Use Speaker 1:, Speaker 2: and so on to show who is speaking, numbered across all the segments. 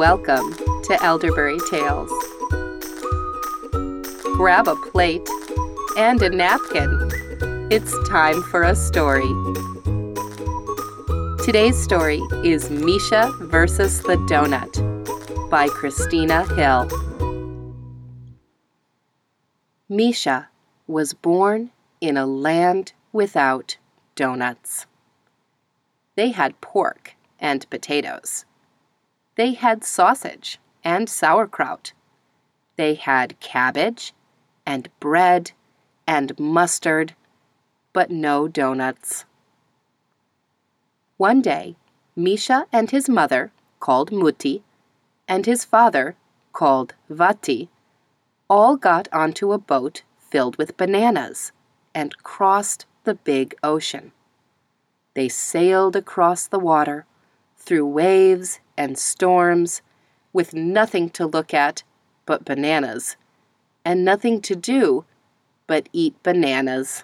Speaker 1: Welcome to Elderberry Tales. Grab a plate and a napkin. It's time for a story. Today's story is Misha versus the Donut by Christina Hill. Misha was born in a land without donuts. They had pork and potatoes. They had sausage and sauerkraut. They had cabbage and bread and mustard, but no donuts. One day, Misha and his mother, called Mutti, and his father, called Vati, all got onto a boat filled with bananas and crossed the big ocean. They sailed across the water, through waves and storms, with nothing to look at but bananas, and nothing to do but eat bananas.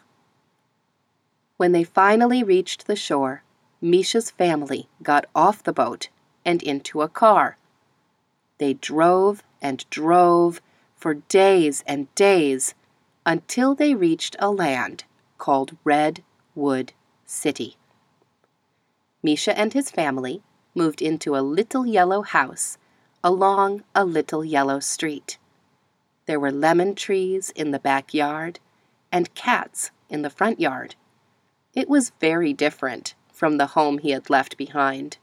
Speaker 1: When they finally reached the shore, Misha's family got off the boat and into a car. They drove and drove for days and days until they reached a land called Redwood City. Misha and his family moved into a little yellow house along a little yellow street. There were lemon trees in the backyard and cats in the front yard. It was very different from the home he had left behind.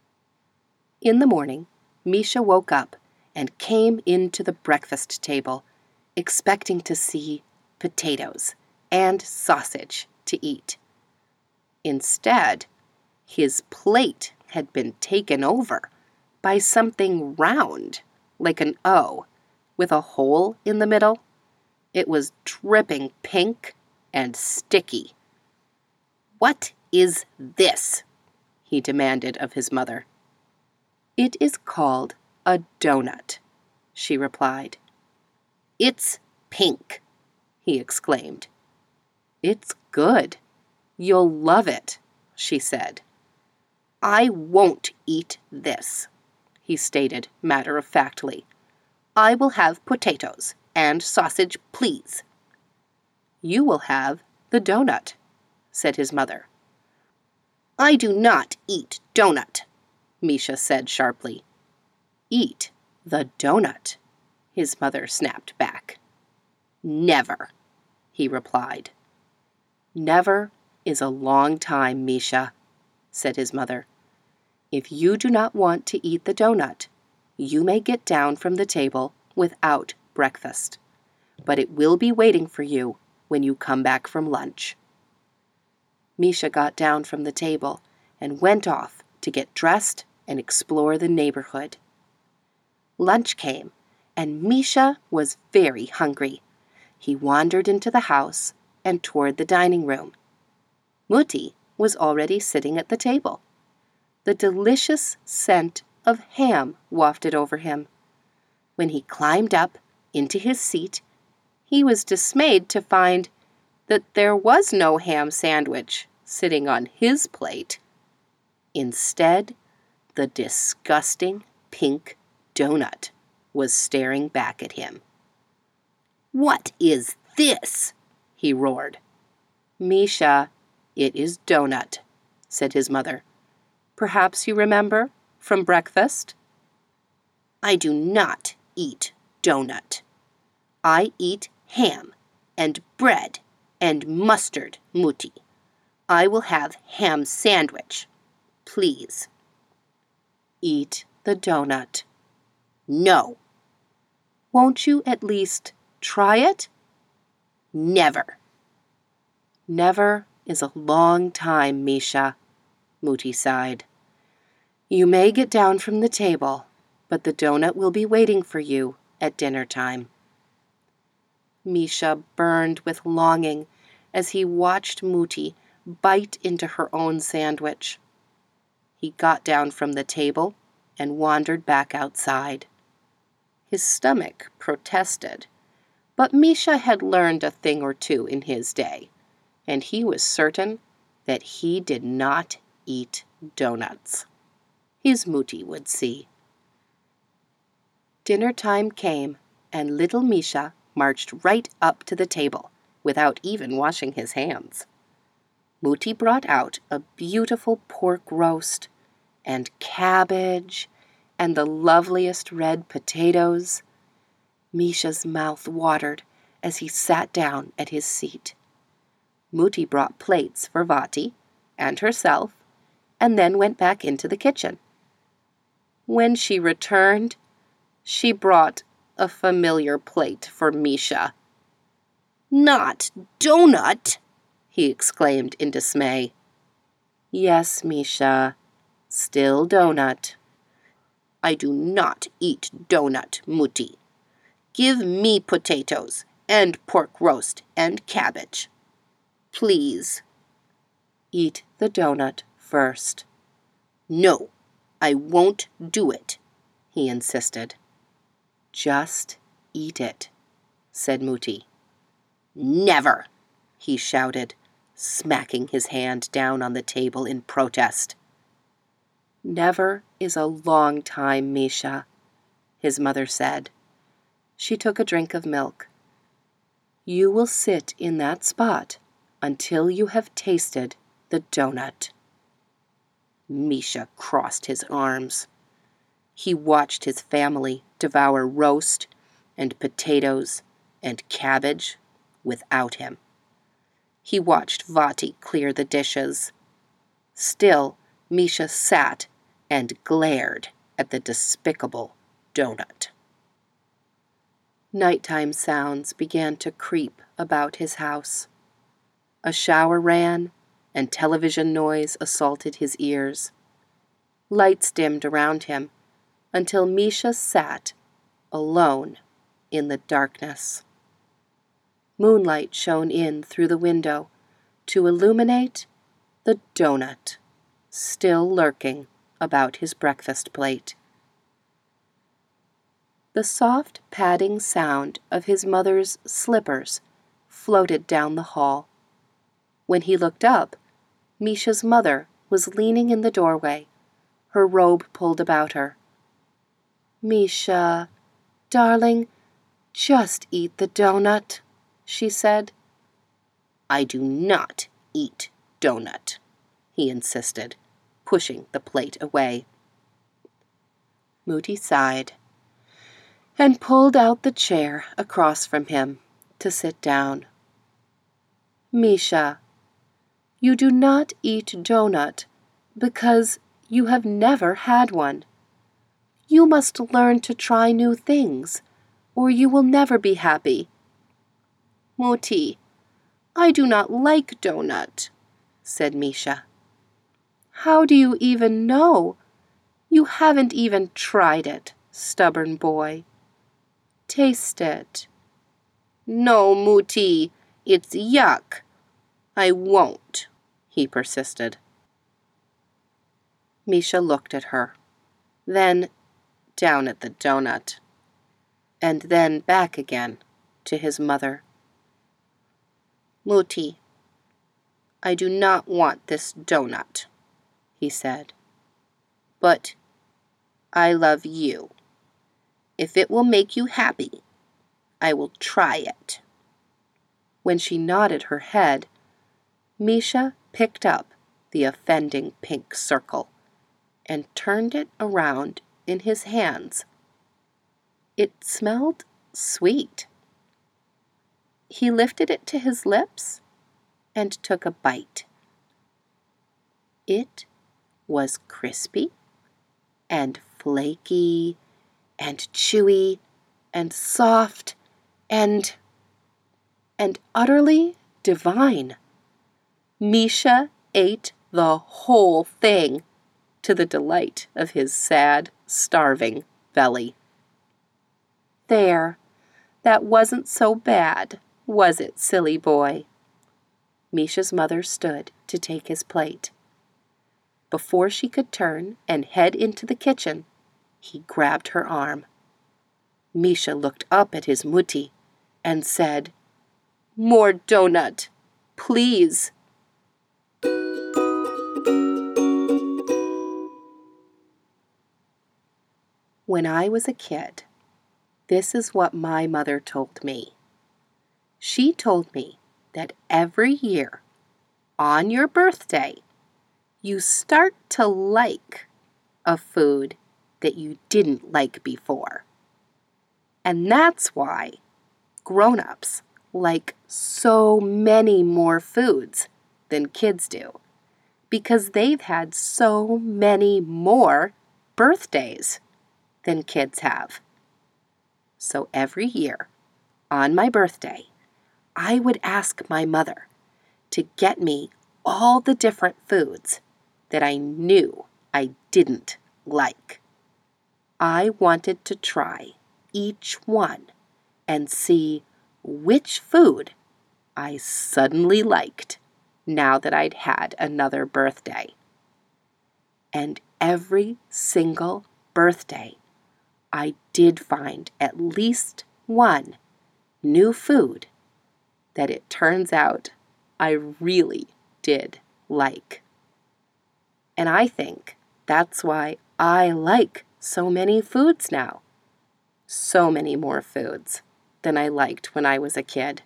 Speaker 1: In the morning, Misha woke up and came into the breakfast table, expecting to see potatoes and sausage to eat. Instead, his plate had been taken over by something round, like an O, with a hole in the middle. It was dripping pink and sticky. "What is this?" he demanded of his mother. "It is called a donut," she replied. "It's pink," he exclaimed. "It's good. You'll love it," she said. "I won't eat this," he stated matter-of-factly. "I will have potatoes and sausage, please." "You will have the donut," said his mother. "I do not eat donut," Misha said sharply. "Eat the donut," his mother snapped back. "Never," he replied. "Never is a long time, Misha," said his mother. "If you do not want to eat the donut, you may get down from the table without breakfast, but it will be waiting for you when you come back from lunch." Misha got down from the table and went off to get dressed and explore the neighborhood. Lunch came, and Misha was very hungry. He wandered into the house and toward the dining room. Mutti was already sitting at the table. The delicious scent of ham wafted over him. When he climbed up into his seat, he was dismayed to find that there was no ham sandwich sitting on his plate. Instead, the disgusting pink donut was staring back at him. "What is this?" he roared. "Misha, it is donut," said his mother. "Perhaps you remember from breakfast?" "I do not eat donut. I eat ham and bread and mustard, Mutti. I will have ham sandwich, please." "Eat the donut." "No." "Won't you at least try it?" "Never." "Never is a long time, Misha," Mutti sighed. "You may get down from the table, but the donut will be waiting for you at dinner time." Misha burned with longing as he watched Mutti bite into her own sandwich. He got down from the table and wandered back outside. His stomach protested, but Misha had learned a thing or two in his day, and he was certain that he did not eat donuts. His Mutti would see. Dinner time came, and little Misha marched right up to the table without even washing his hands. Mutti brought out a beautiful pork roast and cabbage and the loveliest red potatoes. Misha's mouth watered as he sat down at his seat. Mutti brought plates for Vati and herself, and then went back into the kitchen. When she returned, she brought a familiar plate for Misha. "Not donut!" he exclaimed in dismay. "Yes, Misha, still donut." "I do not eat donut, Mutti. Give me potatoes and pork roast and cabbage. Please." "Eat the donut first." "No, I won't do it," he insisted. "Just eat it," said Mutti. "Never," he shouted, smacking his hand down on the table in protest. "Never is a long time, Misha," his mother said. She took a drink of milk. "You will sit in that spot until you have tasted the donut." Misha crossed his arms. He watched his family devour roast and potatoes and cabbage without him. He watched Vati clear the dishes. Still, Misha sat and glared at the despicable donut. Nighttime sounds began to creep about his house. A shower ran, and television noise assaulted his ears. Lights dimmed around him until Misha sat alone in the darkness. Moonlight shone in through the window to illuminate the donut, still lurking about his breakfast plate. The soft padding sound of his mother's slippers floated down the hall. When he looked up, Misha's mother was leaning in the doorway, her robe pulled about her. "Misha, darling, just eat the donut," she said. "I do not eat donut," he insisted, pushing the plate away. Mutti sighed and pulled out the chair across from him to sit down. "Misha, you do not eat donut because you have never had one. You must learn to try new things, or you will never be happy." "Mutti, I do not like donut," said Misha. "How do you even know? You haven't even tried it, stubborn boy. Taste it." "No, Mutti, it's yuck. I won't," he persisted. Misha looked at her, then down at the donut, and then back again to his mother. "Mutti, I do not want this donut," he said. "But I love you. If it will make you happy, I will try it." When she nodded her head, Misha picked up the offending pink circle and turned it around in his hands. It smelled sweet. He lifted it to his lips and took a bite. It was crispy and flaky and chewy and soft and utterly divine. Misha ate the whole thing, to the delight of his sad, starving belly. "There, that wasn't so bad, was it, silly boy?" Misha's mother stood to take his plate. Before she could turn and head into the kitchen, he grabbed her arm. Misha looked up at his Mutti and said, "More donut, please." When I was a kid, This is what my mother told me. She told me that every year, on your birthday, you start to like a food that you didn't like before. And that's why grown-ups like so many more foods than kids do, because they've had so many more birthdays than kids have. So every year, on my birthday, I would ask my mother to get me all the different foods that I knew I didn't like. I wanted to try each one and see which food I suddenly liked now that I'd had another birthday. And every single birthday, I did find at least one new food that it turns out I really did like. And I think that's why I like so many foods now. So many more foods than I liked when I was a kid.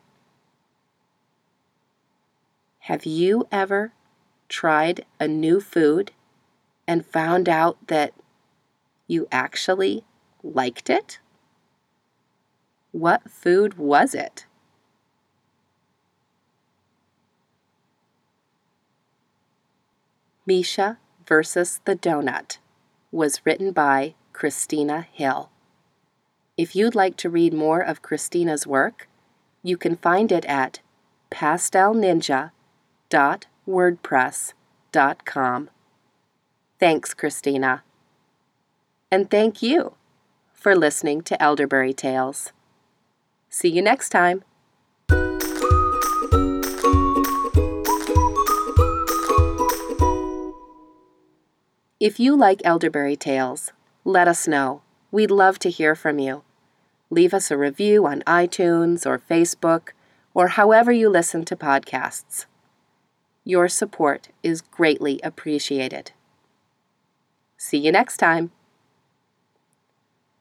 Speaker 1: Have you ever tried a new food and found out that you actually liked it? What food was it? Misha versus the Donut was written by Christina Hill. If you'd like to read more of Christina's work, you can find it at pastelninja.wordpress.com. Thanks, Christina. And thank you for listening to Elderberry Tales. See you next time. If you like Elderberry Tales, let us know. We'd love to hear from you. Leave us a review on iTunes or Facebook or however you listen to podcasts. Your support is greatly appreciated. See you next time.